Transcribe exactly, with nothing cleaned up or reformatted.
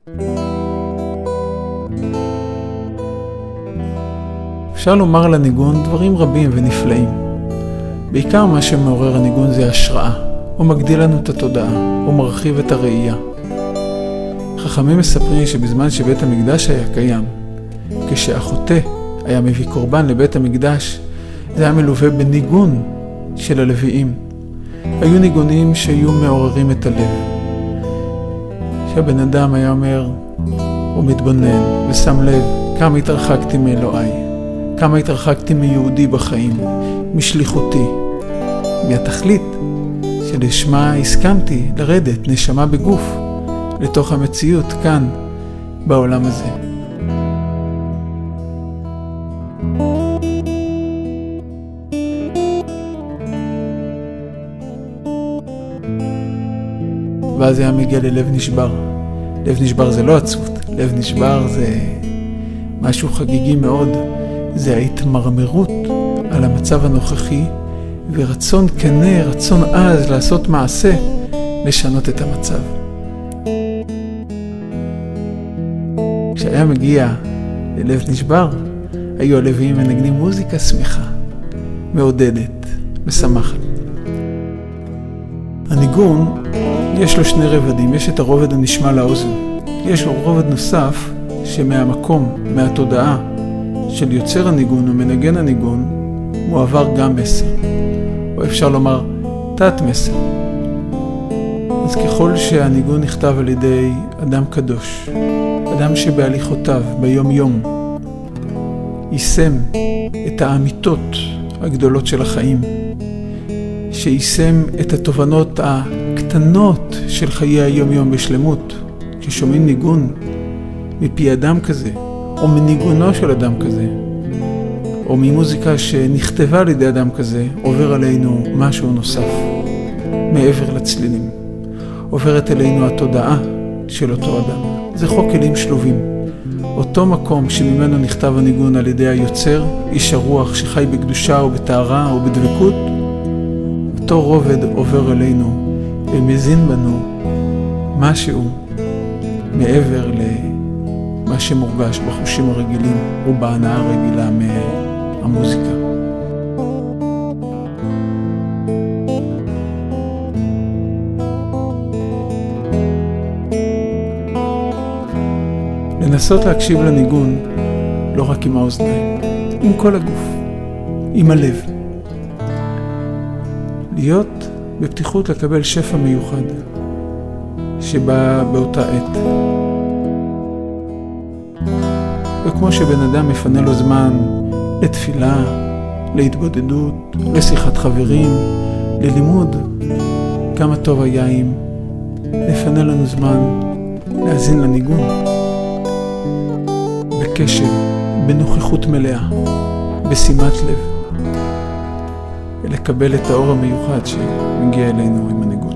אפשר לומר על הניגון דברים רבים ונפלאים. בעיקר מה שמעורר הניגון זה השראה. הוא מגדיל לנו את התודעה, הוא מרחיב את הראייה. חכמים מספרים שבזמן שבית המקדש היה קיים, כשהחוטא היה מביא קורבן לבית המקדש, זה היה מלווה בניגון של הלוויים. היו ניגונים שהיו מעוררים את הלב. שהבן אדם היה אומר, הוא מתבונן ושם לב כמה התרחקתי מאלוהי, כמה התרחקתי מיהודי בחיים, משליחותי, מהתכלית שלשמה הסכמתי לרדת נשמה בגוף לתוך המציאות כאן בעולם הזה. ואז היה מגיע ללב נשבר. לב נשבר זה לא עצבות, לב נשבר זה משהו חגיגי מאוד. זה ההתמרמרות על המצב הנוכחי, ורצון כנה, רצון עז לעשות מעשה, לשנות את המצב. כשהיה מגיע ללב נשבר, היו הלוויים מנגנים מוזיקה שמחה, מעודדת, משמחת. הניגון יש לו שני רבדים, יש את הרובד הנשמע לאוזן. יש לו רובד נוסף שמהמקום, מהתודעה של יוצר הניגון ומנגן הניגון, מועבר גם מסר. או אפשר לומר תת מסר. אז ככל שהניגון נכתב על ידי אדם קדוש, אדם שבהליכותיו ביום יום יישם את האמיתות הגדולות של החיים, שיישם את התובנות הקטנות של חיי היום יום בשלמות, כששומעים ניגון מפי אדם כזה, או מניגונו של אדם כזה, או ממוזיקה שנכתבה על ידי אדם כזה, עובר עלינו משהו נוסף, מעבר לצלילים. עוברת אלינו התודעה של אותו אדם. זה חוק כלים שלובים. אותו מקום שממנו נכתב הניגון על ידי היוצר, איש הרוח שחי בקדושה או בתארה או בדבקות, אותו רובד עובר אלינו ומזין בנו משהו מעבר למה שמורגש בחושים הרגילים ובהנאה הרגילה מהמוזיקה. לנסות להקשיב לניגון לא רק עם האוזניים, עם כל הגוף, עם הלב. להיות בפתיחות לקבל שפע מיוחד שבא באותה עת. וכמו שבן אדם מפנה לו זמן לתפילה, להתבודדות, לשיחת חברים, ללימוד, כמה טוב היה אם לפנה לנו זמן להזין לניגון. בקשב, בנוכחות מלאה, בשימת לב, ולקבל את האור המיוחד שמגיע אלינו עם הניגון.